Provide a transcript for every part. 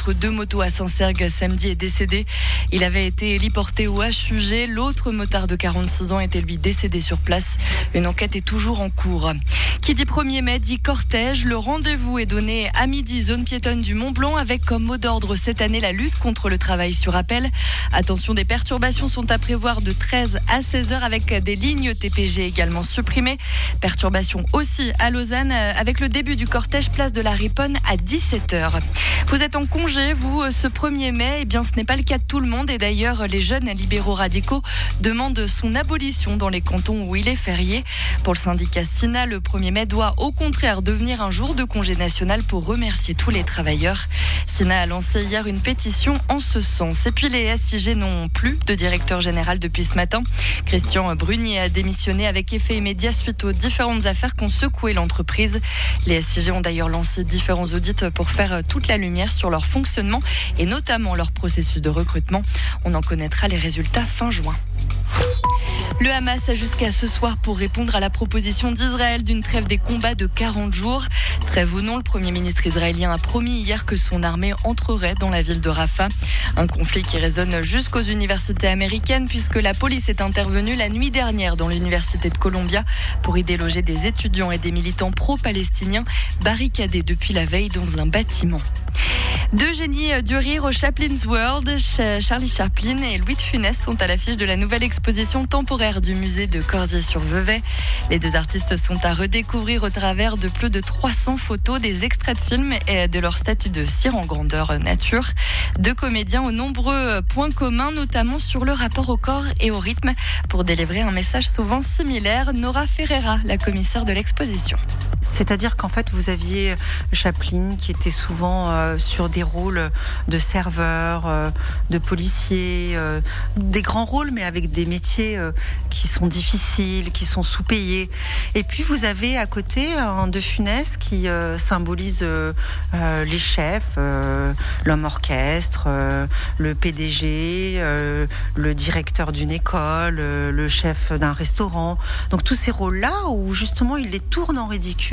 entre deux motos à Saint-Cergue samedi est décédé. Il avait été héliporté au HUG. L'autre motard de 46 ans était lui décédé sur place. Une enquête est toujours en cours. Qui dit 1er mai dit cortège. Le rendez-vous est donné à midi, zone piétonne du Mont-Blanc, avec comme mot d'ordre cette année la lutte contre le travail sur appel. Attention, des perturbations sont à prévoir de 13 à 16 heures avec des lignes TPG également supprimées. Perturbations aussi à Lausanne avec le début du cortège place de la Riponne à 17h. Vous êtes en congé, vous, ce 1er mai? Eh bien, ce n'est pas le cas de tout le monde. Et d'ailleurs, les jeunes libéraux radicaux demandent son abolition dans les cantons où il est férié. Pour le syndicat SINA, le 1er mai doit au contraire devenir un jour de congé national pour remercier tous les travailleurs. SINA a lancé hier une pétition en ce sens. Et puis les SIG n'ont plus de directeur général depuis ce matin. Christian Brunier a démissionné avec effet immédiat suite aux différentes affaires qu'ont secoué l'entreprise. Les SIG ont d'ailleurs lancé différents audits pour faire toute la lumière sur leur fonctionnement et notamment leur processus de recrutement. On en connaîtra les résultats fin juin. Le Hamas a jusqu'à ce soir pour répondre à la proposition d'Israël d'une trêve des combats de 40 jours. Trêve ou non, le Premier ministre israélien a promis hier que son armée entrerait dans la ville de Rafah. Un conflit qui résonne jusqu'aux universités américaines puisque la police est intervenue la nuit dernière dans l'université de Columbia pour y déloger des étudiants et des militants pro-palestiniens barricadés depuis la veille dans un bâtiment. Deux génies du rire au Chaplin's World, Charlie Chaplin et Louis de Funès sont à l'affiche de la nouvelle exposition temporaire du musée de Cordier-sur-Vevey. Les deux artistes sont à redécouvrir au travers de plus de 300 photos, des extraits de films et de leur statut de cire en grandeur nature. Deux comédiens aux nombreux points communs, notamment sur le rapport au corps et au rythme. Pour délivrer un message souvent similaire, Nora Ferreira, la commissaire de l'exposition. C'est-à-dire qu'en fait, vous aviez Chaplin qui était souvent sur des rôles de serveur, de policier, des grands rôles, mais avec des métiers qui sont difficiles, qui sont sous-payés. Et puis, vous avez à côté un De Funès qui symbolise les chefs, l'homme orchestre, le PDG, le directeur d'une école, le chef d'un restaurant. Donc, tous ces rôles-là où justement, il les tourne en ridicule.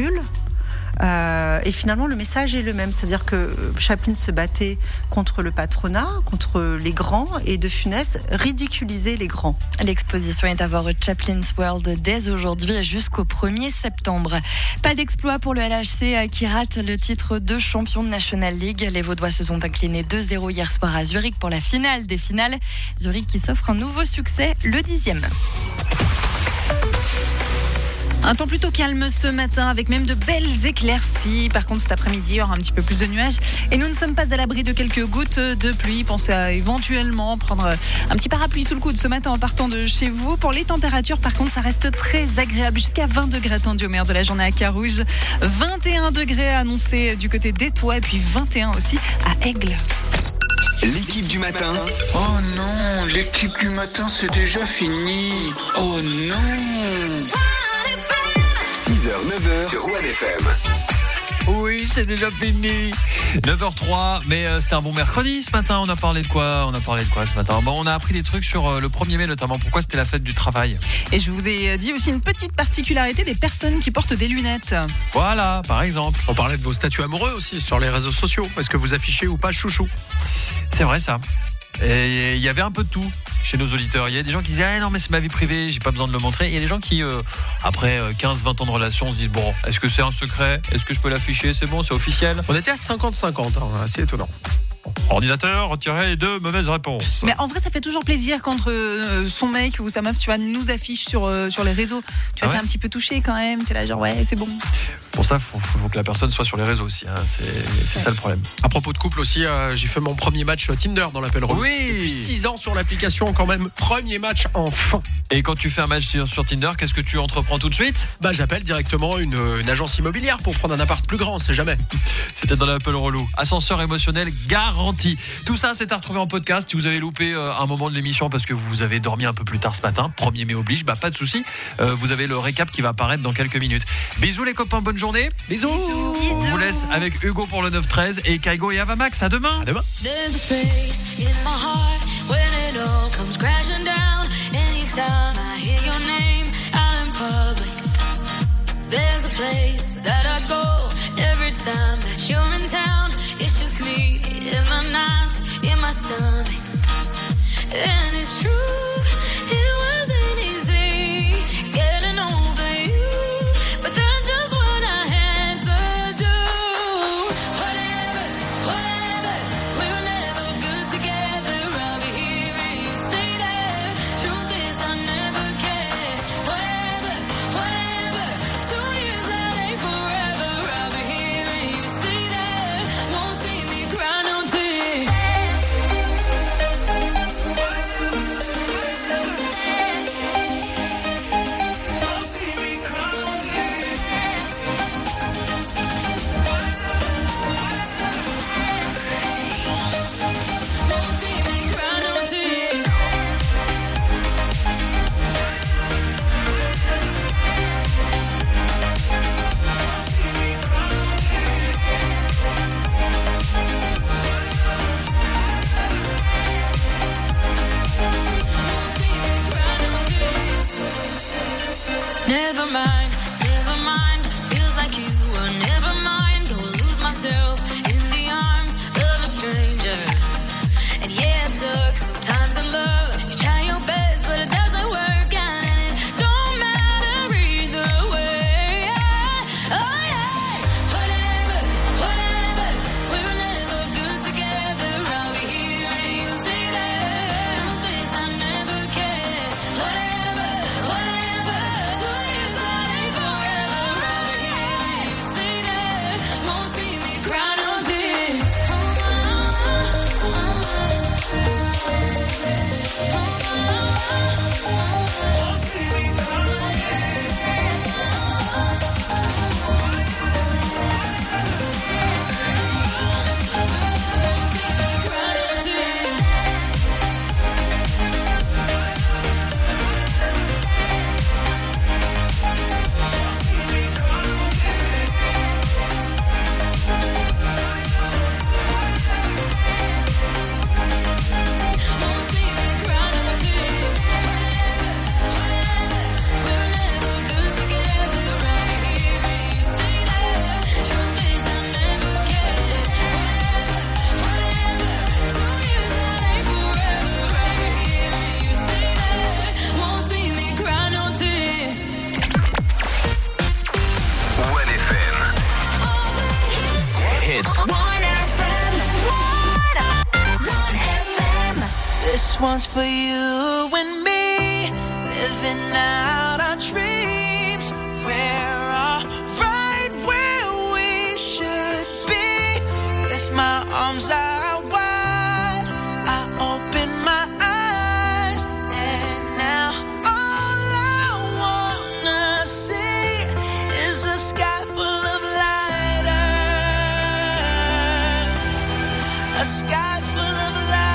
Et finalement, le message est le même. C'est-à-dire que Chaplin se battait contre le patronat, contre les grands, et De Funès ridiculisait les grands. L'exposition est à voir au Chaplin's World dès aujourd'hui jusqu'au 1er septembre. Pas d'exploit pour le LHC qui rate le titre de champion de National League. Les Vaudois se sont inclinés 2-0 hier soir à Zurich pour la finale des finales. Zurich qui s'offre un nouveau succès, le 10e. Un temps plutôt calme ce matin avec même de belles éclaircies. Par contre, cet après-midi, il y aura un petit peu plus de nuages. Et nous ne sommes pas à l'abri de quelques gouttes de pluie. Pensez à éventuellement prendre un petit parapluie sous le coude ce matin en partant de chez vous. Pour les températures, par contre, ça reste très agréable. Jusqu'à 20 degrés attendus au meilleur de la journée à Carouge. 21 degrés annoncés du côté d'Étoile et puis 21 aussi à Aigle. L'équipe du matin. Oh non, l'équipe du matin, c'est déjà fini. Oh non. 6h, 9h sur One FM. Oui, c'est déjà fini. 9h03, mais c'était un bon mercredi ce matin. On a parlé de quoi ce matin? Bon, on a appris des trucs sur le 1er mai notamment. Pourquoi c'était la fête du travail? Et je vous ai dit aussi une petite particularité des personnes qui portent des lunettes. Voilà, par exemple. On parlait de vos statuts amoureux aussi sur les réseaux sociaux. Est-ce que vous affichez ou pas chouchou? C'est vrai ça. Et il y avait un peu de tout chez nos auditeurs. Il y a des gens qui disaient ah non mais c'est ma vie privée, j'ai pas besoin de le montrer. Il y a des gens qui après 15-20 ans de relation se disent bon, est-ce que c'est un secret? Est-ce que je peux l'afficher? C'est bon, c'est officiel? On était à 50-50, assez étonnant. Ordinateur, retirez les deux mauvaises réponses. Mais en vrai, ça fait toujours plaisir quand son mec ou sa meuf, tu vois, nous affiche sur les réseaux. Tu vois, t'es un petit peu touché quand même. T'es là genre ouais, c'est bon. Pour ça, faut que la personne soit sur les réseaux aussi. Hein. C'est ça le problème. À propos de couple aussi, j'ai fait mon premier match Tinder dans l'appel relou. Oui. Depuis 6 ans sur l'application quand même. Premier match enfin. Et quand tu fais un match sur Tinder, qu'est-ce que tu entreprends tout de suite? J'appelle directement une agence immobilière pour prendre un appart plus grand, on sait jamais. C'était dans l'appel relou. Ascenseur émotionnel garanti. Tout ça, c'est à retrouver en podcast. Si vous avez loupé un moment de l'émission parce que vous avez dormi un peu plus tard ce matin, 1er mai oblige, pas de souci. Vous avez le récap qui va apparaître dans quelques minutes. Bisous les copains, bonne journée. Bisous. Bisous. On vous laisse avec Hugo pour le 9-13 et Kaigo et Avamax. À demain. À demain. There's a space in my heart when it all comes crashing down. Anytime I hear your name out in public. There's a place that I go every time that you're in town. It's just me in my stomach. And it's true, it wasn't easy getting over you, but that's just what I had to do. Whatever, we were never good together. I'll be here and you say that. Truth is I never cared. Whatever, 2 years that ain't forever. I'll be here and you say that. Won't see me cry no tears. Never mind, feels like you were never mind. Go lose myself in the arms of a stranger. And yeah, it sucks sometimes in love. You try your best, but it doesn't work out, and it don't matter either way. Oh yeah, whatever, we were never good together. I'll be here and you say that. Truth is I never cared. Whatever, 2 years that ain't forever. I'll be here and you say that. Won't see me cry no tears. This one's for you and me, living out our dreams. We're all right where we should be. With my arms out wide, I open my eyes, and now all I wanna see is a sky full of lighters. A sky full of lighters.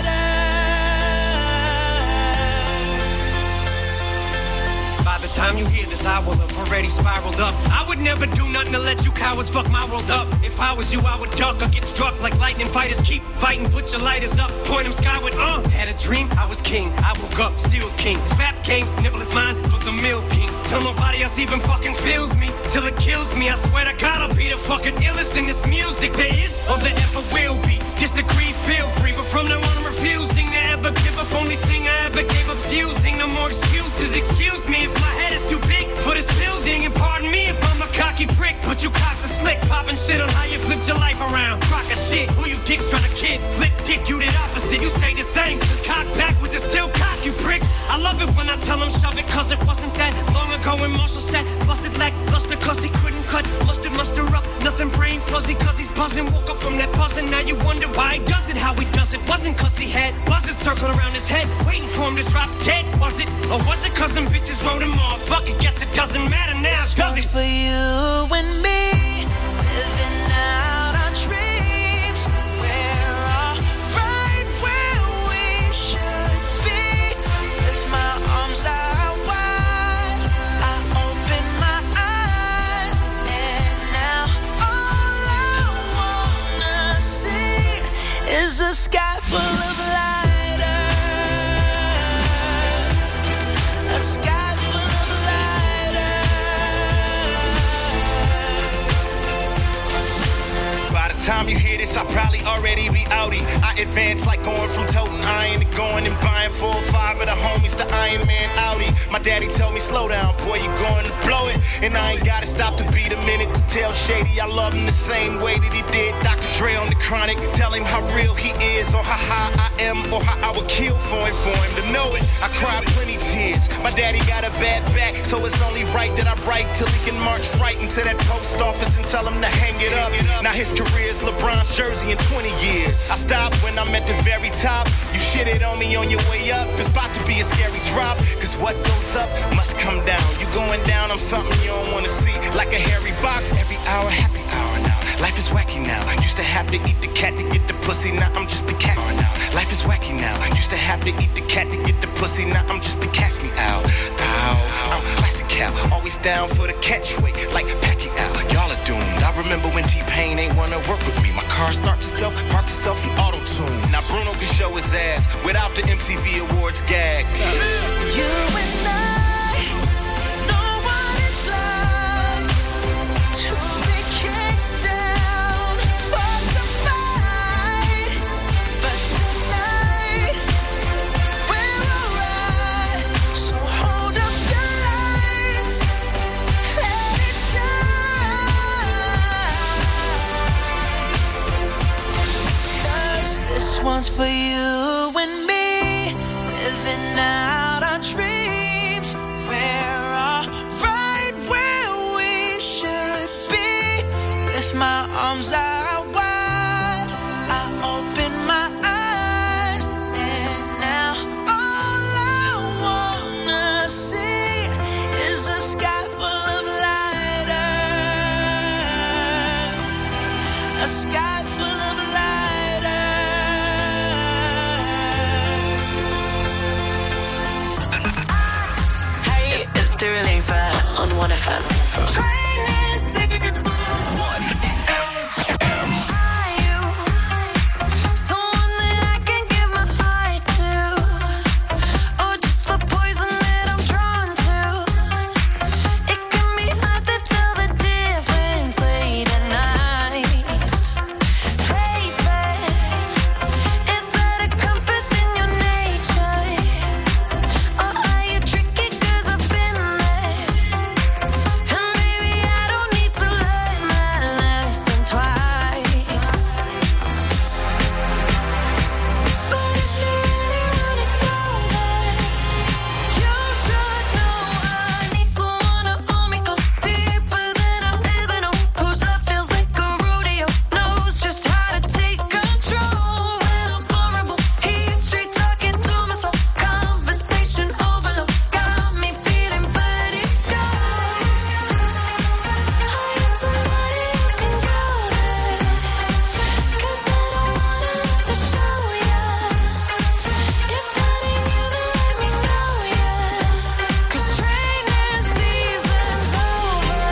By the time you hear this, I will have already spiraled up. I would never do nothing to let you cowards fuck my world up. If I was you, I would duck or get struck like lightning fighters. Keep fighting, put your lighters up, point them skyward. Had a dream, I was king. I woke up, still king. This rap game's nibble is mine for the milk king. Till nobody else even fucking feels me, till it kills me. I swear to God, I'll be the fucking illest in this music there is or there ever will be. Disagree, feel free, but from now on I'm refusing to ever give up. Only thing I ever gave up's using. No more excuses. Excuse me if my head is too big for this building, and pardon me if I'm a cocky prick, but you cocks are slick, popping shit on how you flipped your life around. Crock of shit, who you dicks trying to kid? Flip dick, you did opposite. You stay the same. This cock backwards is still cock, you pricks. I love it when I tell them shove it, cause it wasn't that long ago when Marshall said busted lack luster, cause he couldn't cut mustard muster up. Nothing brain fuzzy, cause he's buzzing. Woke up from that buzzing, now you wonder why he does it, how he does it. Wasn't cause he had buzzards circling around his head, waiting for him to drop dead. Was it, or was it cause them bitches wrote him off? Fuck it, guess it doesn't matter now, this does it? For you and me, living out our dreams. We're all right where we should be. With my arms out wide, I open my eyes, and now all I wanna see is a sky full of lighters. A sky full of By the time you hear this, I'll probably already be outie. I I advance like going from toting iron to going and buying 4 or 5 of the homies to Iron Man Audi. My daddy told me, slow down, boy, you going to blow it. And I ain't gotta stop to beat a minute to tell Shady I love him the same way that he did Dr. Dre on the Chronic. Tell him how real he is, or how high I am, or how I would kill for him to know it. I cried plenty tears. My daddy got a bad back, so it's only right that I write till he can march right into that post office and tell him to hang it up. Now his career's LeBron's jersey in 20 years. I stopped when I'm at the very top. You shitted on me on your way up. It's about to be a scary drop, cause what goes up must come down. You going down, I'm something you don't wanna see. Like a hairy box, every hour, happy hour now. Life is wacky now. Used to have to eat the cat to get the pussy, now I'm just a cat now. Life is wacky now. Used to have to eat the cat to get the pussy, now I'm just a catch me out. Ow, I'm classic Cal, always down for the catchweight, like Pacquiao. Y'all are doomed. I remember when T-Pain ain't wanna work with me. My car starts itself, parks itself in auto-tune. Now Bruno can show his ass without the MTV Awards gag. You and I know what it's like to be kicked down, forced to fight. But tonight we're alright. So hold up your lights, let it shine. 'Cause this one's for you and me, living out our dreams. We're all right where we should be. With my arms out wide, I open my eyes, and now all I wanna see is a sky full of lighters. A sky full of lighters. Hey, it's Dua Lipa on 1FM. Someone that I can give my heart to, or just the poison that I'm drawn to? It can be hard to tell the difference late at night. Play fair, is that a compass in your nature? Or are you tricky 'cause I've been there? And maybe I don't need to learn my lesson twice. But if you really wanna go there, you should know I need someone to hold me close, deeper than I've ever known. Whose love feels like a rodeo, knows just how to take control when I'm vulnerable. He's straight talking to my soul, conversation overload, got me feeling vertigo. I need somebody who can go there, 'cause I don't wanna have to show ya. If that ain't you, then let me know ya. 'Cause training season's over.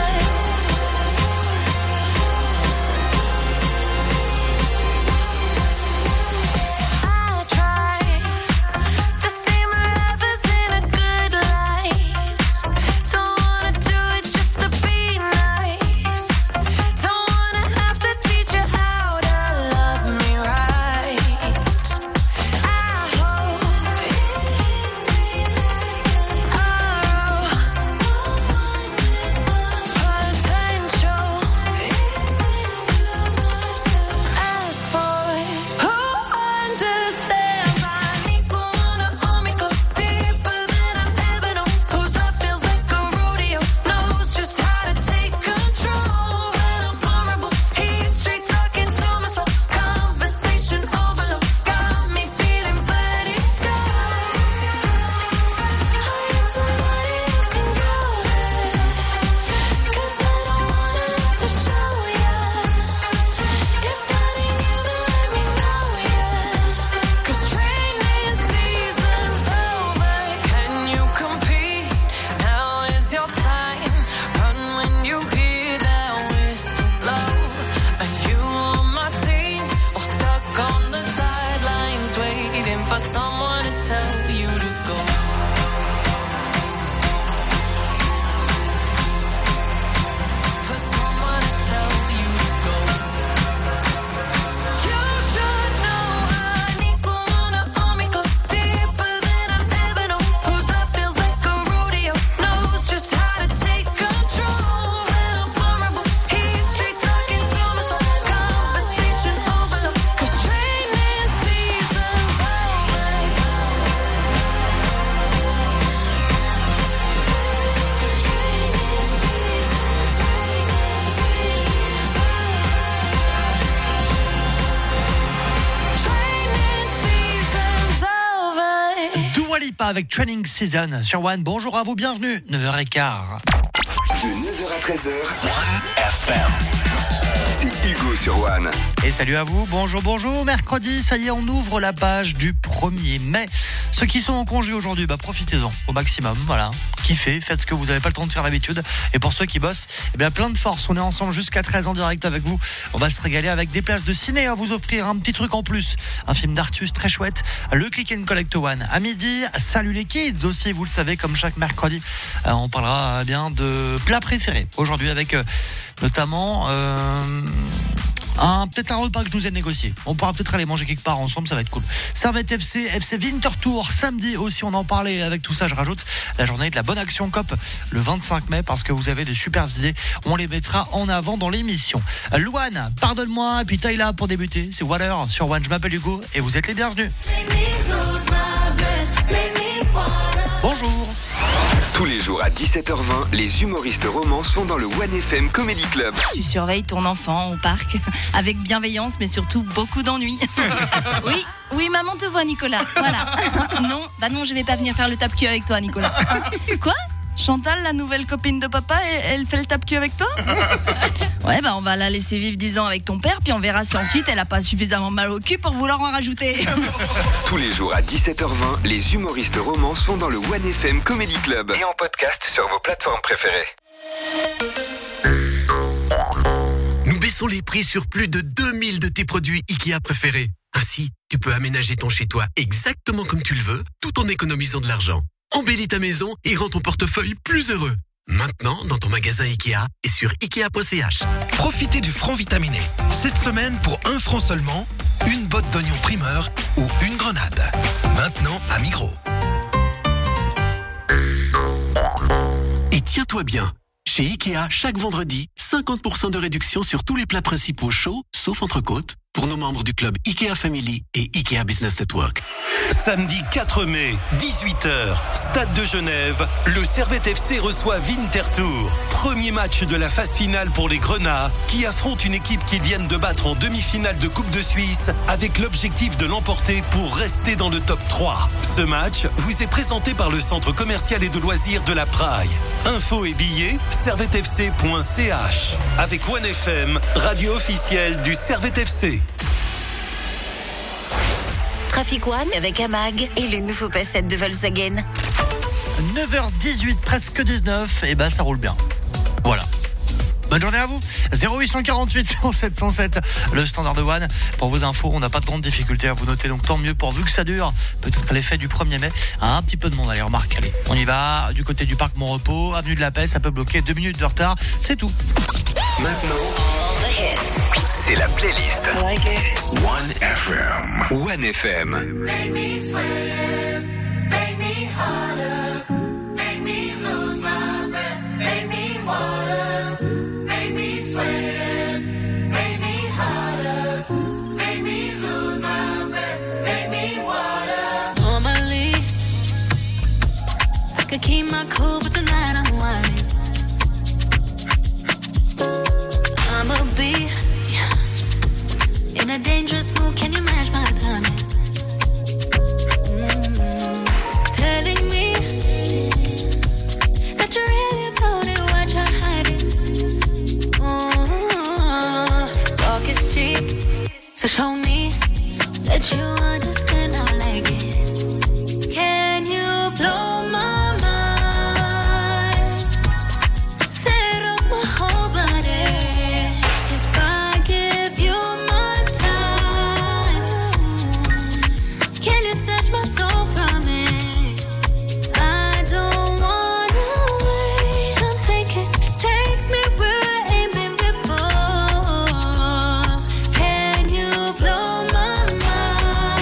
I try to see my lovers in a good light. Don't wanna do it just to be nice. Don't wanna have to teach you how to love me right. I hope potential. Ask for who understands. I need someone to hold me close, deeper than I've ever known. Whose love feels like a rodeo, knows just how to take control when I'm vulnerable. He's straight talking to my soul, conversation overload, got me feeling vertigo. I need somebody who can go there, 'cause I don't wanna have to show ya. If that ain't you, then let me know ya. 'Cause training season's over. Can you compete? Now is your time. Run when you hear that whistle blow. Are you on my team or stuck on the sidelines waiting for someone to tell you to go? For someone to tell you to go. You should know I Lipa avec Training Season sur One. Bonjour à vous, bienvenue, 9h15. De 9h à 13h, One FM. C'est Hugo sur One. Et salut à vous, bonjour. Mercredi, ça y est, on ouvre la page du 1er mai. Ceux qui sont en congé aujourd'hui, profitez-en au maximum. Voilà, kiffez, faites ce que vous n'avez pas le temps de faire d'habitude. Et pour ceux qui bossent, plein de force. On est ensemble jusqu'à 13 en direct avec vous. On va se régaler avec des places de ciné à vous offrir, un petit truc en plus. Un film d'Artus très chouette, le Click and Collect One. À midi, salut les kids aussi, vous le savez, comme chaque mercredi. On parlera bien de plats préférés aujourd'hui avec notamment peut-être un repas que je nous ai négocié. On pourra peut-être aller manger quelque part ensemble, ça va être cool. Servette FC Winter Tour, samedi aussi, on en parlait. Avec tout ça, je rajoute la journée de la bonne action COP le 25 mai, parce que vous avez des super idées, on les mettra en avant dans l'émission. Louane, pardonne-moi, et puis Taïla pour débuter, c'est Water sur One. Je m'appelle Hugo et vous êtes les bienvenus. Bonjour. Tous les jours à 17h20, les humoristes romans sont dans le One FM Comedy Club. Tu surveilles ton enfant au parc avec bienveillance, mais surtout beaucoup d'ennuis. Oui, maman te voit, Nicolas. Voilà. Non, je vais pas venir faire le tape-cul avec toi, Nicolas. Quoi ? Chantal, la nouvelle copine de papa, elle fait le tape-cul avec toi ? Ouais, on va la laisser vivre 10 ans avec ton père, puis on verra si ensuite elle a pas suffisamment mal au cul pour vouloir en rajouter. Tous les jours à 17h20, les humoristes romans sont dans le One FM Comedy Club et en podcast sur vos plateformes préférées. Nous baissons les prix sur plus de 2000 de tes produits IKEA préférés. Ainsi, tu peux aménager ton chez-toi exactement comme tu le veux, tout en économisant de l'argent. Embellis ta maison et rends ton portefeuille plus heureux. Maintenant, dans ton magasin Ikea et sur Ikea.ch. Profitez du franc vitaminé. Cette semaine, pour 1 franc seulement, une botte d'oignon primeur ou une grenade. Maintenant à Migros. Et tiens-toi bien, chez Ikea, chaque vendredi, 50% de réduction sur tous les plats principaux chauds, sauf entrecôte, pour nos membres du club Ikea Family et Ikea Business Network. Samedi 4 mai, 18h, Stade de Genève, le Servette FC reçoit Winter Tour. Premier match de la phase finale pour les Grenats, qui affrontent une équipe qu'ils viennent de battre en demi-finale de Coupe de Suisse, avec l'objectif de l'emporter pour rester dans le top 3. Ce match vous est présenté par le centre commercial et de loisirs de la Praille. Infos et billets, servettefc.ch. Avec One FM, radio officielle du Servette FC. Trafic One avec Amag et le nouveau Passat de Volkswagen. 9h18, presque 19, et ça roule bien. Voilà. Bonne journée à vous. 0848 107 107, le standard de One. Pour vos infos, on n'a pas de grande difficulté à vous noter, donc tant mieux pourvu que ça dure. Peut-être l'effet du 1er mai. Un petit peu de monde, allez, remarque. Allez, on y va. Du côté du parc Mon-Repos, avenue de la Paix, ça peut bloquer 2 minutes de retard. C'est tout. Maintenant, c'est la playlist One FM. One FM. Make me sweat, make me harder, make me lose my breath, make me water, make me sweat, make me harder, make me lose my breath, make me water. Normally, I could keep my cool, but tonight I'm whining. I'ma be in a dangerous mood, can you match my timing? Telling me that you're really about it, what you're hiding. Talk is cheap, so show me that you understand I like it. Can you blow my mind? Set off my whole body. If I give you my time, can you snatch my soul from it? I don't wanna wait. Come take me where I ain't been before. Can you blow my mind?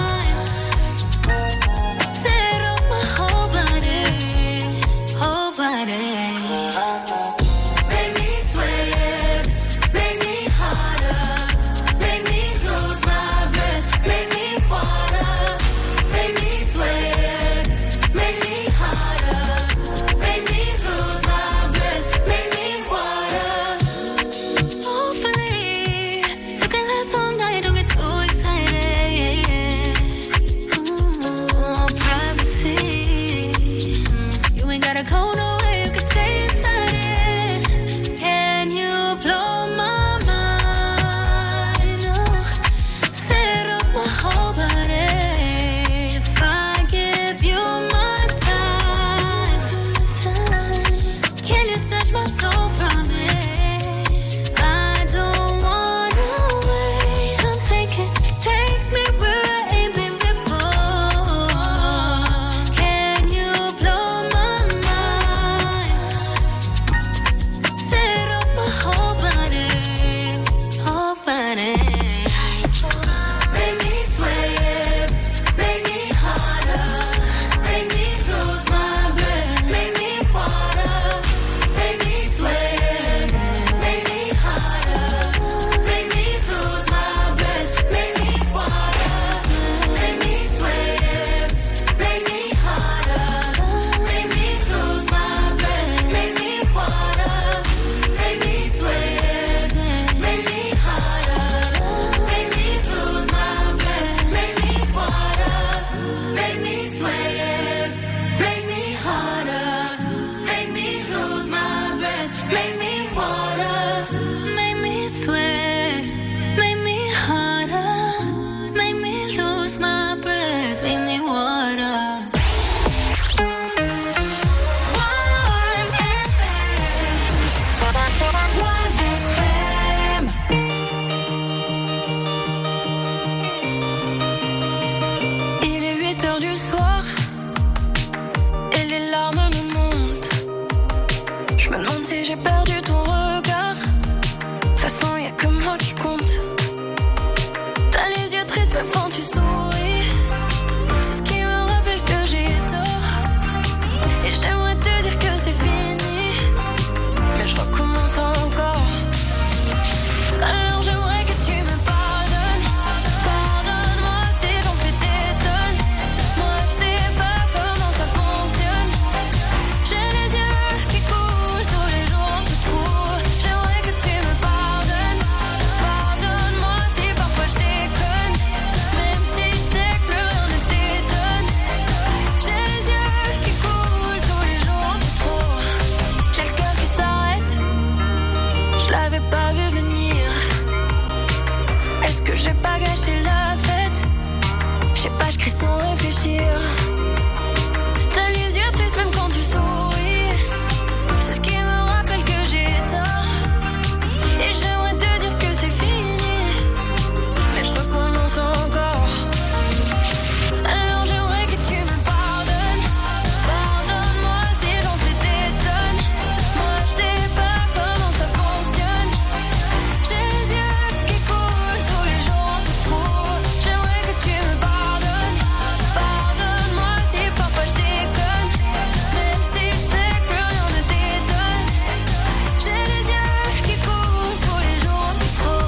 réfléchir. T'as les yeux tristes même quand tu souris. C'est ce qui me rappelle que j'ai tort. Et j'aimerais te dire que c'est fini, mais je recommence encore. Alors j'aimerais que tu me pardonnes. Pardonne-moi si j'en fais des tonnes. Moi je sais pas comment ça fonctionne. J'ai les yeux qui coulent tous les jours un peu trop. J'aimerais que tu me pardonnes. Pardonne-moi si parfois je déconne. Même si je sais que plus rien ne t'étonne. J'ai les yeux qui coulent tous les jours un peu trop.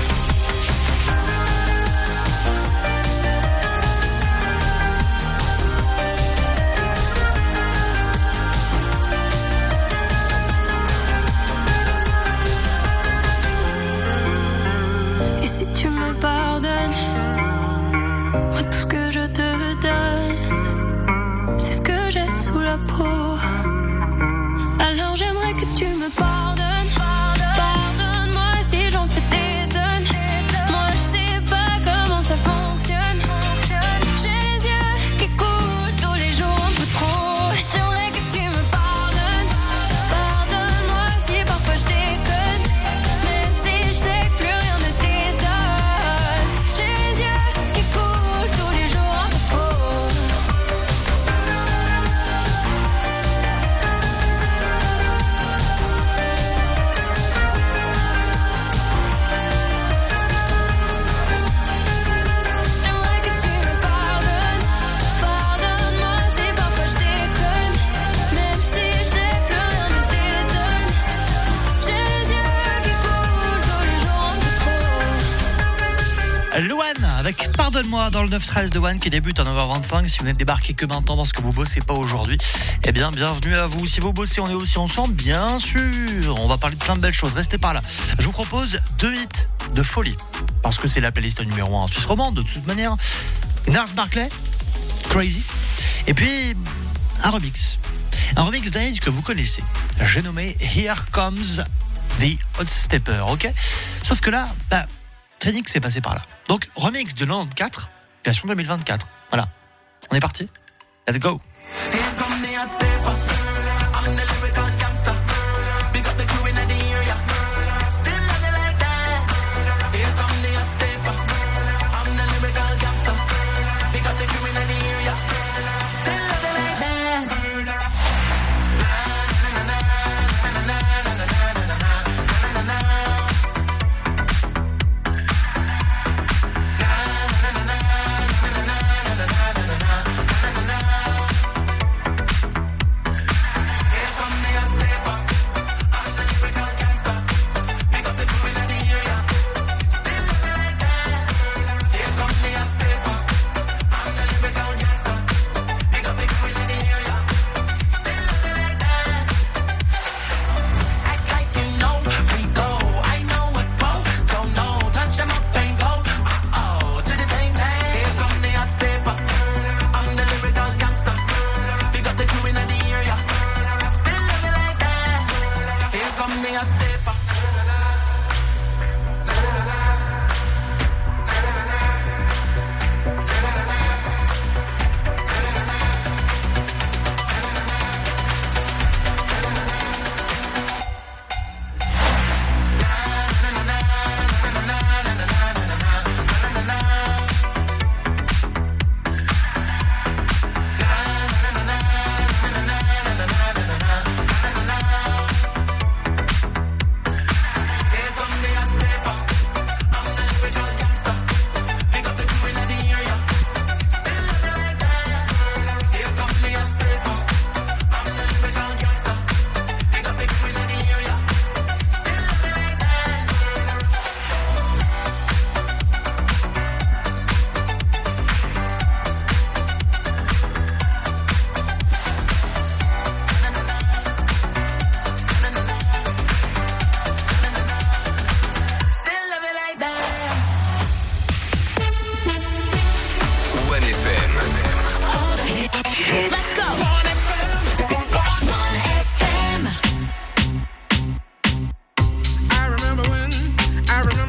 Et si tu me pardonnes, moi tout ce que je te donne, c'est ce que j'ai sous la peau. Alors j'aimerais que tu me pardonnes. Pardonne-moi si j'en fais des tonnes. Moi je sais pas comment ça fonctionne. J'ai les yeux qui coulent tous les jours un peu trop. J'aimerais que tu me pardonnes. Pardonne-moi si parfois je déconne. Même si je sais que plus rien ne t'étonne. J'ai les yeux qui coulent tous les jours un peu trop. J'aimerais que tu me pardonnes. Pardonne-moi si parfois je déconne. Même si je sais que plus rien ne t'étonne. J'ai les yeux qui coulent tous les jours un peu trop. Louane avec Pardonne-moi dans le 9-13 de One qui débute à 9h25. Si vous n'êtes débarqué que maintenant parce que vous bossez pas aujourd'hui, eh bien bienvenue à vous. Si vous bossez, on est aussi ensemble, bien sûr. On va parler de plein de belles choses, restez par là. Je vous propose 2 hits de folie, parce que c'est la playlist numéro 1 en Suisse romande de toute manière. Gnarls Barkley, Crazy, et puis un remix d'un hit que vous connaissez. J'ai nommé Here Comes the Hot Stepper, ok. Sauf que là, Trinix s'est passé par là. Donc remix de 94, version 2024. Voilà, on est parti. Let's go. Here come the hot stepper. I'm the lyrical gangster. Big up the crew in the area. Still love it like that. Here come the hot stepper. I'm the lyrical gangster. Big up the crew in the area. Still love it like that.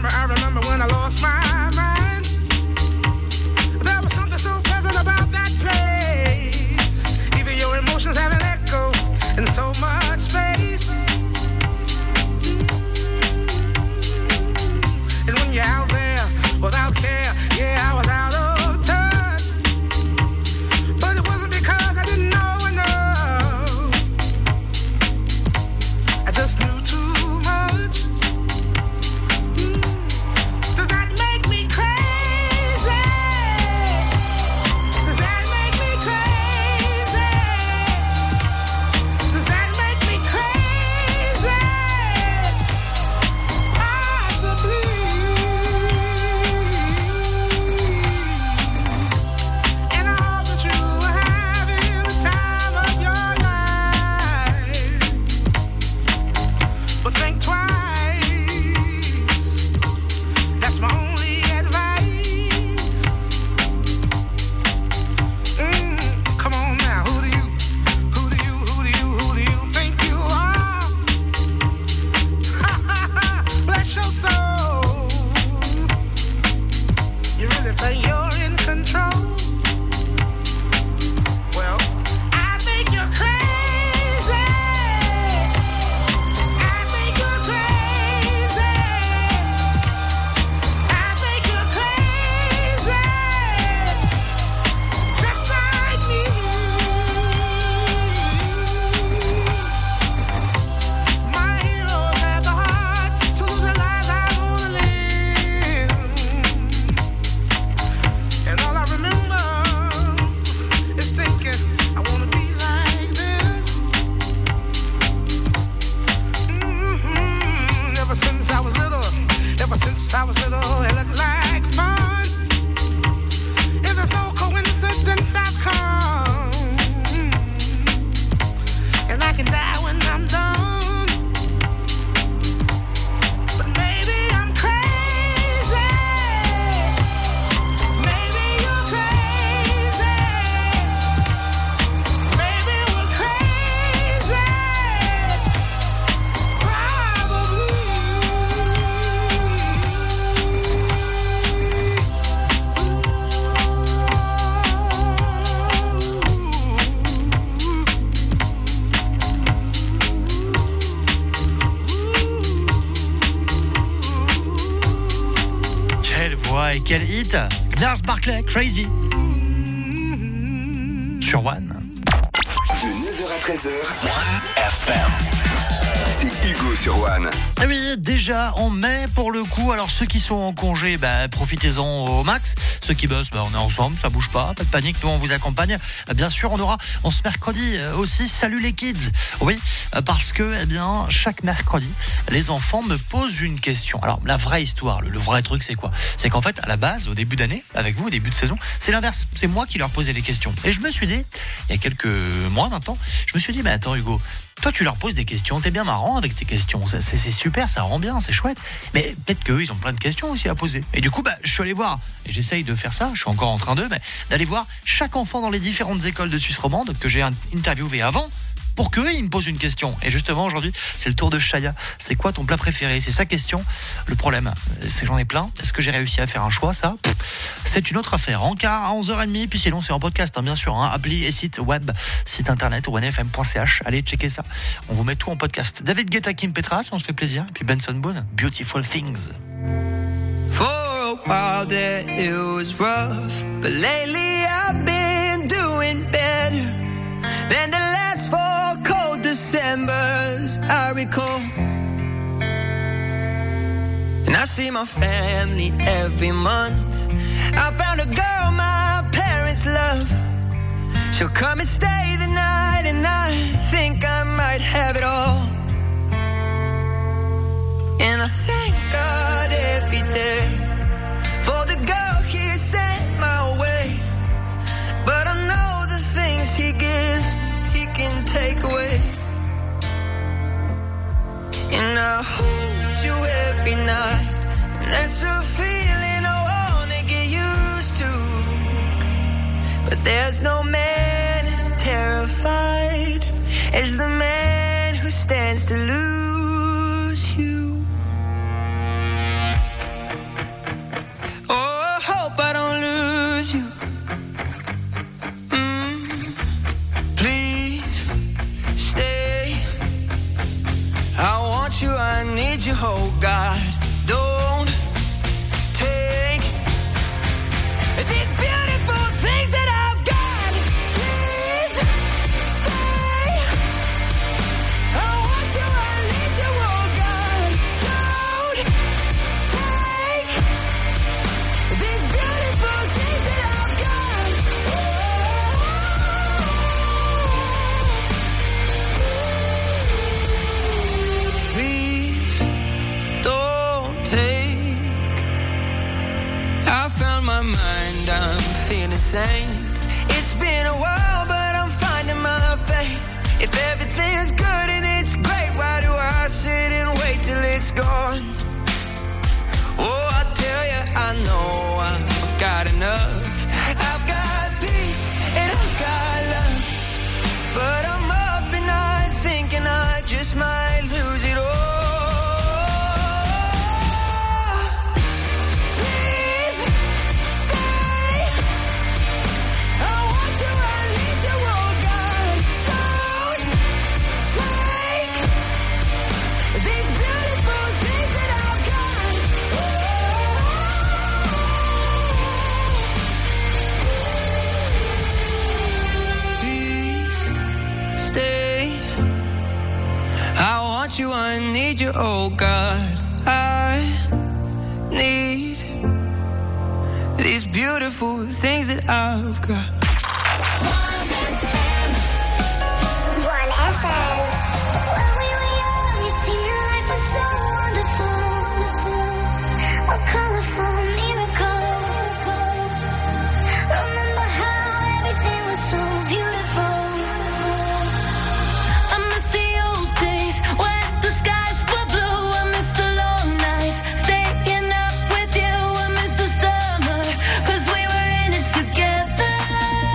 when I lost my mind. There was something so pleasant about that place. quel hit? Gnars Barclay, Crazy. Sur One. De 9h à 13h, One FM. C'est Hugo sur One. Et oui, déjà en mai pour le coup. Alors ceux qui sont en congé, profitez-en au max. Ceux qui bossent, on est ensemble, ça bouge pas de panique, nous on vous accompagne. Bien sûr, on aura en ce mercredi aussi Salut les kids. Oui, parce que chaque mercredi, les enfants me posent une question. Alors la vraie histoire, le vrai truc c'est quoi? C'est qu'en fait à la base, au début d'année, avec vous, au début de saison, c'est l'inverse. C'est moi qui leur posais les questions. Et je me suis dit, il y a quelques mois maintenant, je me suis dit, mais attends Hugo, toi tu leur poses des questions, t'es bien marrant avec tes questions, c'est super, ça rend bien, c'est chouette. Mais peut-être qu'eux ils ont plein de questions aussi à poser. Et du coup je suis allé voir, et j'essaye de faire ça, je suis encore en train d'aller voir chaque enfant dans les différentes écoles de Suisse romande que j'ai interviewé avant, pour qu'eux ils me posent une question. Et justement aujourd'hui c'est le tour de Chaya. C'est quoi ton plat préféré? C'est sa question. Le problème c'est que j'en ai plein. Est-ce que j'ai réussi à faire un choix? Ça c'est une autre affaire. En quart à 11h30, puis sinon c'est en podcast bien sûr, appli et site web, site internet onefm.ch. Allez checker ça, on vous met tout en podcast. David Guetta, Kim Petras, on se fait plaisir. Et puis Benson Boone, Beautiful Things. For a while there it was rough, but lately I've been doing better than the last 4 cold Decembers I recall. And I see my family every month. I found a girl my parents love. She'll come and stay the night, and I think I might have it all. And I thank God every day for the girl He sent my way. But I know the things He gives He can take away. And I hold you every night, and that's a feeling I wanna get used to. But there's no man as terrified as the man who stands to lose you. Oh, I hope I don't lose you. Please stay. I want you, I need you, oh God. Don't take these beautiful things that I've got. Please stay. I want you, I need you, oh God. Don't take these beautiful things that I've got. Please don't take. I found my mind, I'm feeling sane. It's been a while, but I'm finding my faith. If everything's good and it's great, why do I sit and wait till it's gone? Oh, I tell you, I know I've got enough. I've got peace and I've got love. But I'm up and night thinking I just might lose it all. Please stay. I want you, I need you, oh God. Don't take these beautiful things that I've got. Please stay. I want you, I need you, oh God. I need these beautiful things that I've got. One FM. When we were young, it seemed that life was so wonderful. A colorful miracle. Remember how everything was so beautiful. I miss the old days when the skies were blue. I miss the long nights staying up with you. I miss the summer 'cause we were in it together.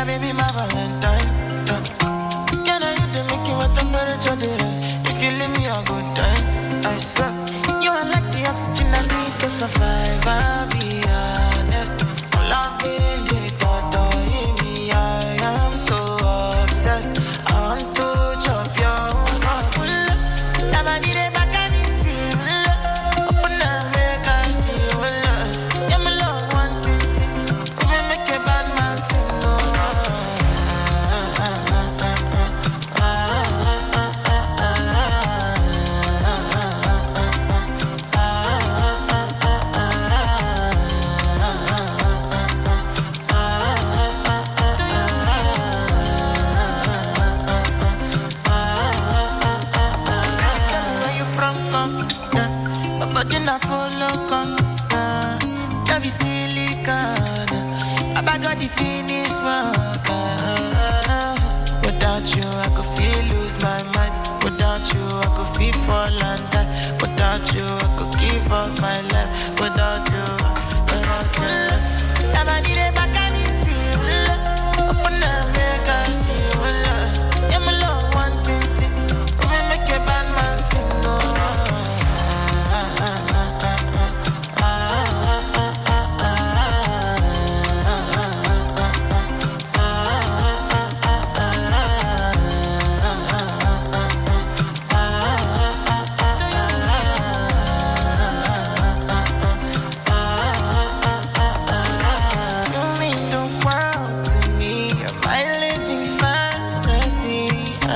My baby, my Valentine. Can I hit the making with temperature days? If you leave me a good time, I swear. You are like the oxygen I need to survive. I'll be honest. Loving the thought of me, I am so obsessed. I want to chop your heart. Never need a back and it's real. Open up, make us feel. Yeah, my love, one thing. We make a bad man sing. Where you from, come? My body not follow, come. Love is silicon. I got the finish work. Without you, I could feel lose my mind. Without you, I could feel fall and die. Without you, I could give up my life. Without you, never need a back and it's real. Open up, make us feel. Yeah, my love, one thing. We make a bad man sing. You mean the world to me. You're my living fantasy.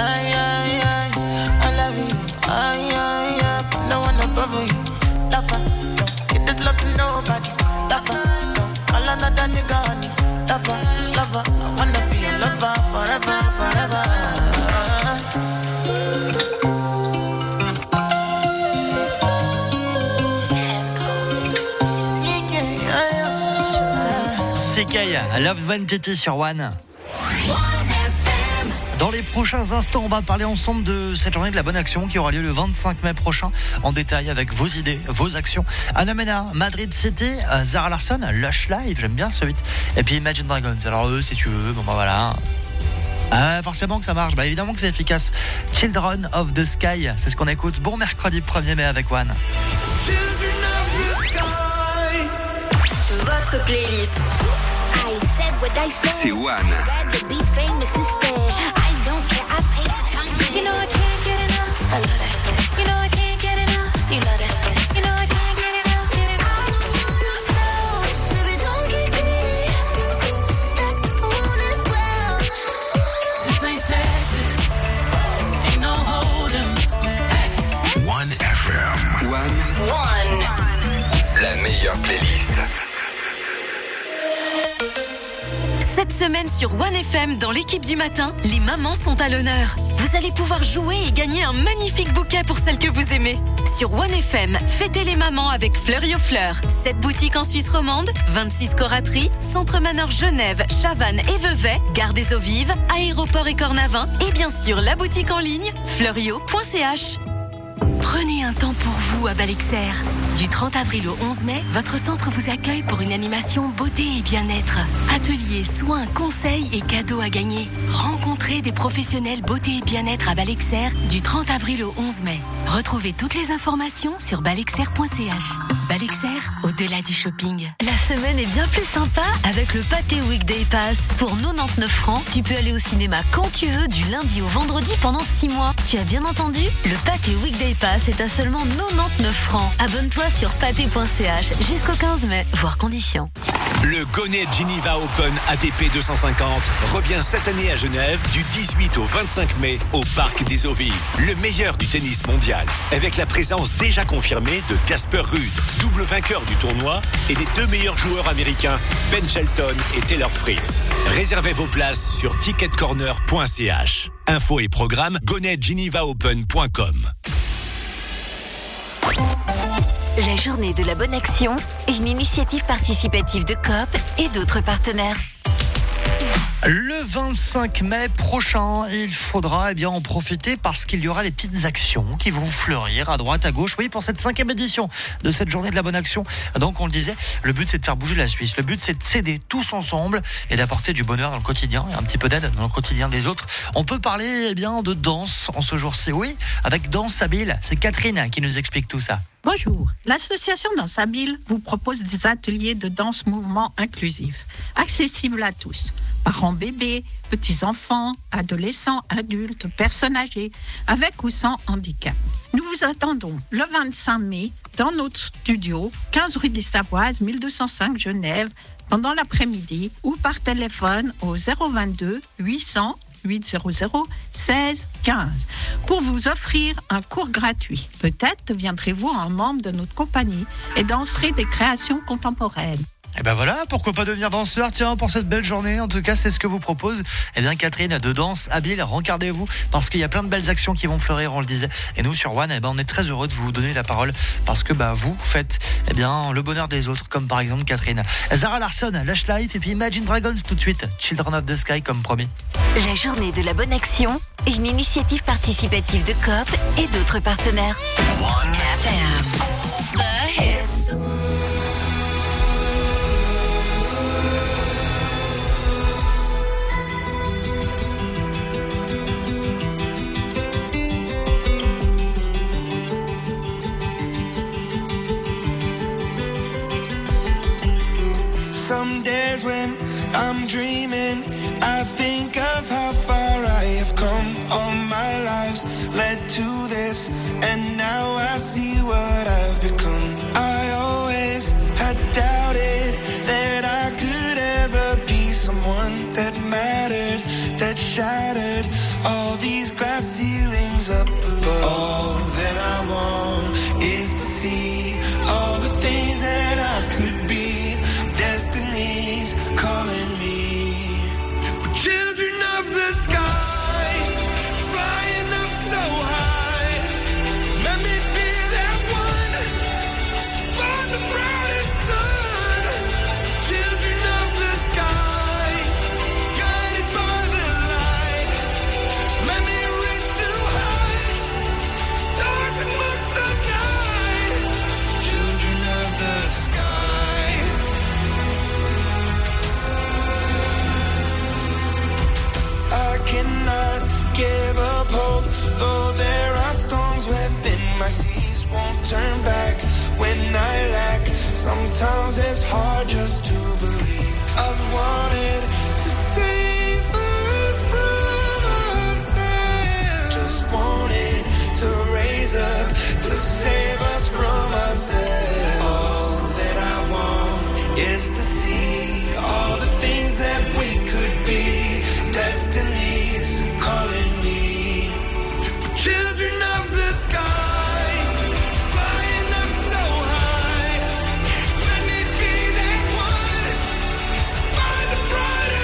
I love you. No one above you. Lover, don't give this love to nobody. Lover, don't call another nigga honey. Lover, I wanna be a lover forever. C'est Kay, Love Entity sur One. Dans les prochains instants, on va parler ensemble de cette journée de la bonne action qui aura lieu le 25 mai prochain, en détail avec vos idées, vos actions. Anna Mena, Madrid City, Zara Larsson, Lush Live, j'aime bien ce beat. Et puis Imagine Dragons. Alors eux, si tu veux, bon bah voilà. Forcément que ça marche, bah évidemment que c'est efficace. Children of the Sky, c'est ce qu'on écoute. Bon mercredi 1er mai avec One. Votre playlist. C'est One. You know I can't get enough. I love that. You know I can't get enough. You love that. You know I can't get enough. Get enough. So, baby, don't get greedy. I want it well. This ain't Texas. Ain't no hold'em. One FM. One. La meilleure playlist. Cette semaine sur One FM, dans l'équipe du matin, les mamans sont à l'honneur. Vous allez pouvoir jouer et gagner un magnifique bouquet pour celles que vous aimez. Sur One FM, fêtez les mamans avec Fleurio Fleurs. 7 boutiques en Suisse romande, 26 corateries, Centre Manor Genève, Chavannes et Vevey, Gare des Eaux Vives, Aéroport et Cornavin et bien sûr la boutique en ligne fleurio.ch. Prenez un temps pour vous à Balexer. Du 30 avril au 11 mai, votre centre vous accueille pour une animation beauté et bien-être. Ateliers, soins, conseils et cadeaux à gagner. Rencontrez des professionnels beauté et bien-être à Balexer du 30 avril au 11 mai. Retrouvez toutes les informations sur balexer.ch. Balexer, au-delà du shopping. La semaine est bien plus sympa avec le Pâté Weekday Pass. Pour 99 francs, tu peux aller au cinéma quand tu veux du lundi au vendredi pendant 6 mois. Tu as bien entendu ? Le Pâté Weekday Pass est à seulement 99 francs. Abonne-toi sur pâté.ch jusqu'au 15 mai, voire conditions. Le Gonnet Geneva Open ATP 250 revient cette année à Genève du 18 au 25 mai au Parc des Eaux Vives. Le meilleur du tennis mondial, avec la présence déjà confirmée de Casper Ruud, double vainqueur du tournoi, et des 2 meilleurs joueurs américains, Ben Shelton et Taylor Fritz. Réservez vos places sur ticketcorner.ch. Infos et programmes gonnetgenevaopen.com. La journée de la bonne action, une initiative participative de Coop et d'autres partenaires. Le 25 mai prochain, il faudra en profiter parce qu'il y aura des petites actions qui vont fleurir à droite, à gauche. Oui, pour cette 5e édition de cette journée de la bonne action. Donc, on le disait, le but c'est de faire bouger la Suisse. Le but c'est de s'aider tous ensemble et d'apporter du bonheur dans le quotidien et un petit peu d'aide dans le quotidien des autres. On peut parler de danse en ce jour-ci. Oui, avec Danse Habile. C'est Catherine qui nous explique tout ça. Bonjour, l'association Danse Habile vous propose des ateliers de danse mouvement inclusif, accessibles à tous. Parents bébés, petits-enfants, adolescents, adultes, personnes âgées, avec ou sans handicap. Nous vous attendons le 25 mai dans notre studio, 15 rue des Savoises, 1205 Genève, pendant l'après-midi ou par téléphone au 022 800 800 16 15 pour vous offrir un cours gratuit. Peut-être deviendrez-vous un membre de notre compagnie et danserez des créations contemporaines. Et ben voilà, pourquoi pas devenir danseur, tiens, pour cette belle journée. En tout cas, c'est ce que vous propose Catherine de Danse Habile. Rencardez-vous parce qu'il y a plein de belles actions qui vont fleurir, on le disait. Et nous sur One, on est très heureux de vous donner la parole parce que vous faites le bonheur des autres, comme par exemple Catherine. Zara Larsson, Lush Life et puis Imagine Dragons tout de suite. Children of the Sky comme promis. La journée de la bonne action, une initiative participative de Coop et d'autres partenaires. One FM. The hits. Some days when I'm dreaming, I think of how far I have come. All my lives led to this, and now I see what I've become. I always had doubted that I could ever be someone that mattered, that shattered all these glass ceilings up above. All that I want is to see all the things that I could be. Destiny's calling me. We're children of the sky, flying up so high. Let me be that one to find the brightest sun. Children of the sky, guided by the light. Let me reach new heights, stars amongst the night. Children of the sky. Cannot give up hope, though there are storms within my seas. Won't turn back when I lack. Sometimes it's hard just to believe. I've wanted to save us from ourselves. Just wanted to raise up to save us from ourselves. All that I want is to see all the things that we could be. Destiny's calling me. We're children of the sky, flying up so high. Let me be that one to find the brightest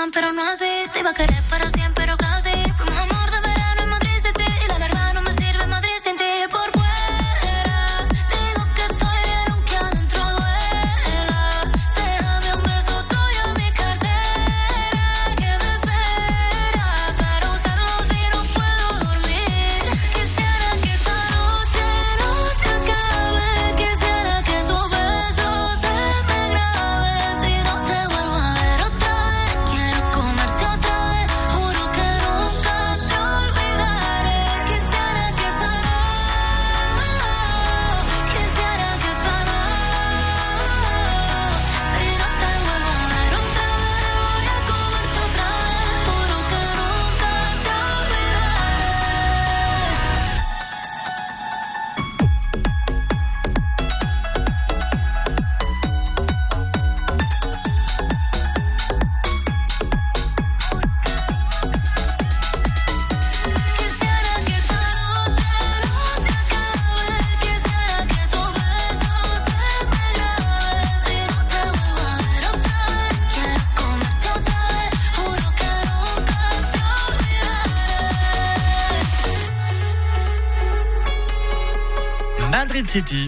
plan, pero no así. Te iba a querer para siempre, pero casi. Fuimos amor de verano en Madrid City. Y la verdad no me sirve Madrid sin ti. Por fuera, digo que estoy bien, aunque adentro duela. Déjame un beso tuyo en mi cartera, que me espera para usarlo si no puedo dormir. Quisiera que esta noche no se acabe. Quisiera que tu beso se me grabe. Si no te vuelvo a ver otra vez, quiero comerte otra vez. Juro que nunca te olvidaré. Quisiera que esta noche, quisiera que esta noche, si no te vuelvo a ver otra vez, voy a comerte otra vez. Juro que nunca te Quisiera que esta noche no se acabe. Quisiera que tu beso se me grabe. Si no te vuelvo a ver otra vez, quiero comerte otra vez. Juro que nunca te olvidaré. Madrid City.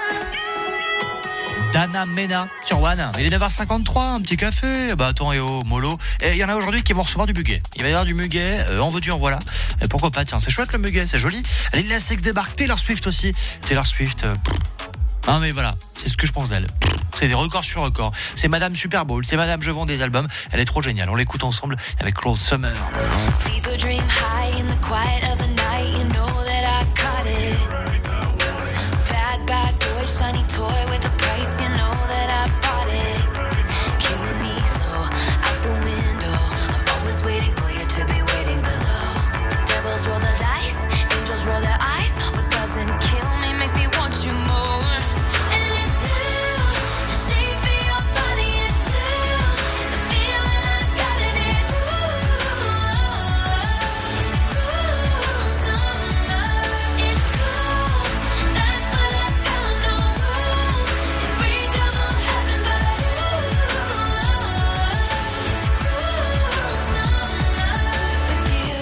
Dana Mena sur One. Il est 9h53, un petit café. Bah attends, mollo. Et il y en a aujourd'hui qui vont recevoir du muguet. Il va y avoir du muguet, en veux-tu, en voilà. Et pourquoi pas, tiens, c'est chouette le muguet, c'est joli. Lil Nas X débarque, Taylor Swift aussi. Taylor Swift, ah mais voilà, c'est ce que je pense d'elle. C'est des records sur records. C'est Madame Super Bowl, c'est Madame Je vends des albums. Elle est trop géniale. On l'écoute ensemble avec Cruel Summer. People dream high in the quiet of the night. You know that I caught it. Bad, bad boy, shiny toy with a price. You know that I bought it. Killing me slow, out the window. I'm always waiting for you to be waiting below. Devils roll the dice, angels roll their eyes. What doesn't kill me makes me want you more. And it's blue, the shape of your body is blue. The feeling I got it, it's it's cool summer. It's cool, that's what I tell 'em, no rules. Unbreakable heaven, but it's cool summer with you.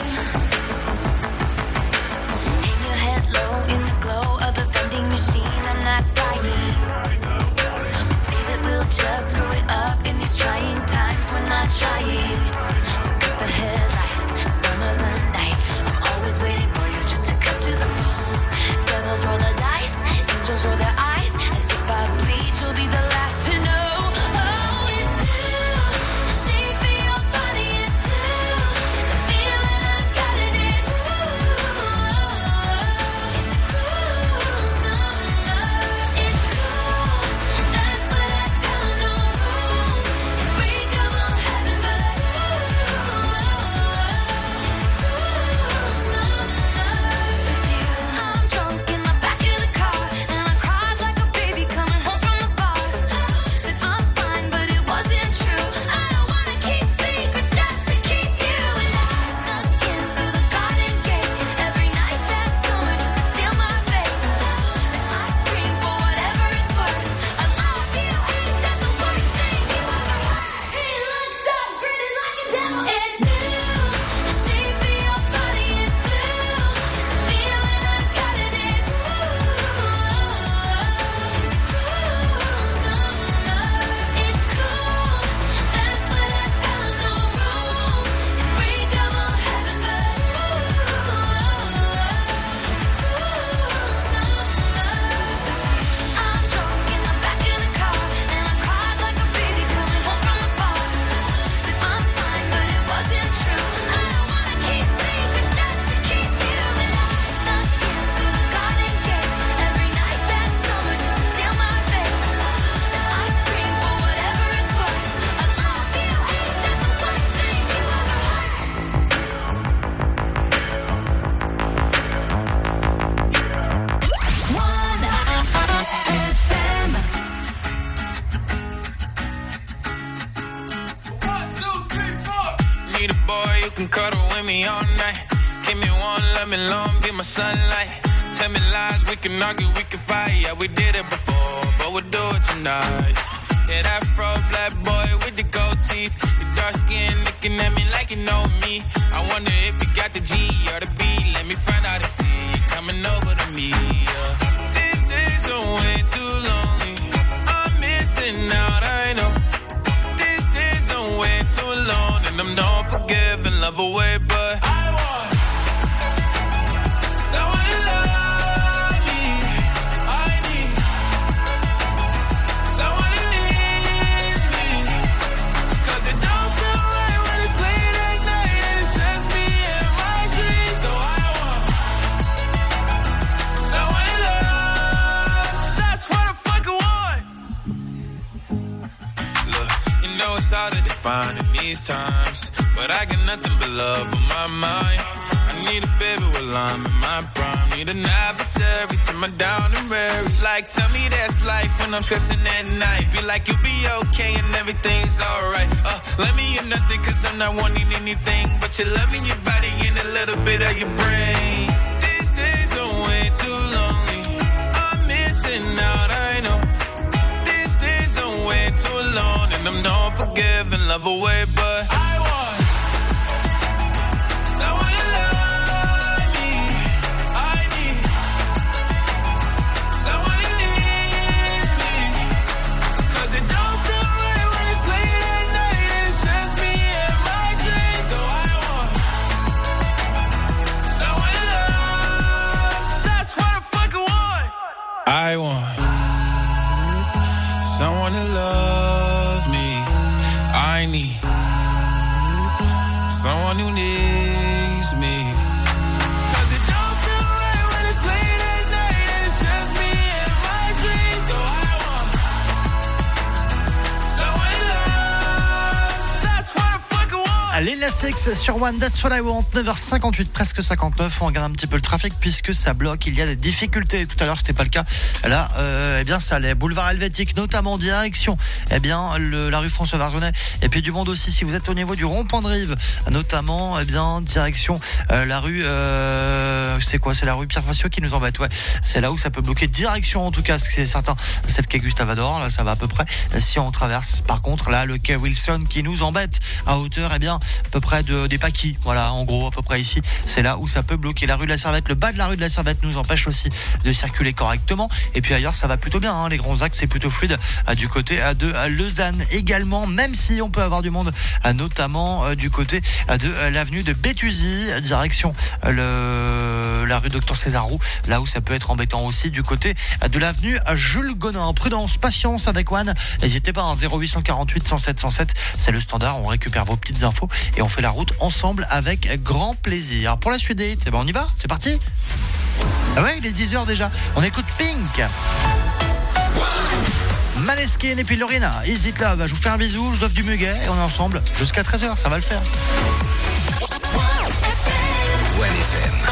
Hang your head low in the glow of the vending machine. I'm not dying. We say that we'll just screw it up in these trying times. We're not trying. So cut the headlights. Summer's a knife. I'm always waiting for you just to cut to the bone. Devils roll the dice. Angels roll their eyes. And if I bleed, you'll be the last to know. Oh, it's blue. The shape of your body is blue. The feeling I got it, it's it's cool summer. It's cool, that's what I tell 'em, no rules. Unbreakable heaven, but it's cool summer with you. I'm drunk in the back of the car, and I cried like a baby coming home from the bar. Said I'm fine, but it wasn't true. I don't wanna keep secrets just to keep you. And I snuck in through the garden gate every night that summer just to seal my fate. Then I scream for whatever it's worth. I love you, ain't that the worst thing you ever heard? He looks so pretty like a devil. It's blue, the shape of your body is blue. The feeling I got it, it's it's cool summer. It's cool, that's what I tell 'em, no rules. Unbreakable heaven, but it's cool summer. I'm drunk in the back of the car, and I cried like a baby coming home from the bar. Said I'm fine, but it wasn't true. I don't wanna keep secrets just to keep you. And I snuck in through the garden gate every night that summer just to seal my fate. Then I scream for whatever it's worth. I love you, ain't that the worst thing you ever heard? One FM. Need a boy you can cuddle with me all night. Give me one, let me long, be my sunlight. Tell me lies, we can argue, we can fight. Yeah, we did it before, but we'll do it tonight. Yeah, that fro black boy with the gold teeth. You dark skin looking at me like you know me. I wonder if you got the G or the B. Let me find out and see you coming over to me. These days are way too lonely. I'm missing out, I know. These days are way too alone, and I'm not forgiving, love away, but I want someone to love me. I need someone who needs me. 'Cause it don't feel right when it's late at night and it's just me and my dreams. So I want someone to love. That's what I fucking want. Look, you know it's hard to define in these times, but I got nothing but love on my mind. I need a baby while I'm in my prime. Need an adversary to my down and weary. Like, tell me that's life when I'm stressing at night. Be like, you'll be okay and everything's alright. Let me in nothing 'cause I'm not wanting anything but your love in your body and a little bit of your brain. These days are way too lonely. I'm missing out, I know. These days are way too alone, and I'm not forgiving, love away, but I want someone to love me. I need someone who needs me. 'Cause it don't feel right when it's late at night and it's just me and my dreams. So I want someone to love. That's what I fucking want. I want someone to love me. I need someone who needs me. 'Cause it don't feel right when it's late at night and it's just me and my dreams. So I want someone to love. That's what I fucking want. Lil Nas X sur One, That's What I Want, 9h58, presque 59. On regarde un petit peu le trafic puisque ça bloque. Il y a des difficultés. Tout à l'heure, c'était pas le cas. Là, eh bien, ça l'est. Boulevard Helvétique, notamment direction, eh bien, la rue François Varzonnet. Et puis du monde aussi. Si vous êtes au niveau du rond-point de Rive, notamment, eh bien, direction la rue. C'est quoi ? C'est la rue Pierre Facio qui nous embête. Ouais, c'est là où ça peut bloquer. Direction, en tout cas, c'est certain. C'est le quai Gustave Ador. Là, ça va à peu près. Si on traverse, par contre, là, le quai Wilson qui nous embête à hauteur, eh bien, à peu près des Paquis, voilà, en gros, à peu près ici, c'est là où ça peut bloquer. La rue de la Servette, le bas de la rue de la Servette nous empêche aussi de circuler correctement. Et puis ailleurs, ça va plutôt bien, hein. Les grands axes, c'est plutôt fluide du côté de Lausanne également, même si on peut avoir du monde, notamment du côté de l'avenue de Béthusie, direction la rue Docteur César Roux, là où ça peut être embêtant aussi du côté de l'avenue Jules Gonin. Prudence, patience avec One. N'hésitez pas, hein, 0848 107 107, c'est le standard. On récupère vos petites infos et on fait la route ensemble avec grand plaisir. Pour la suite des hits, eh ben on y va, c'est parti. Ah ouais, il est 10h déjà. On écoute Pink, Maneskin et puis Lorena, Is It Love. Je vous fais un bisou, je vous offre du muguet et on est ensemble jusqu'à 13h, ça va le faire. One FM.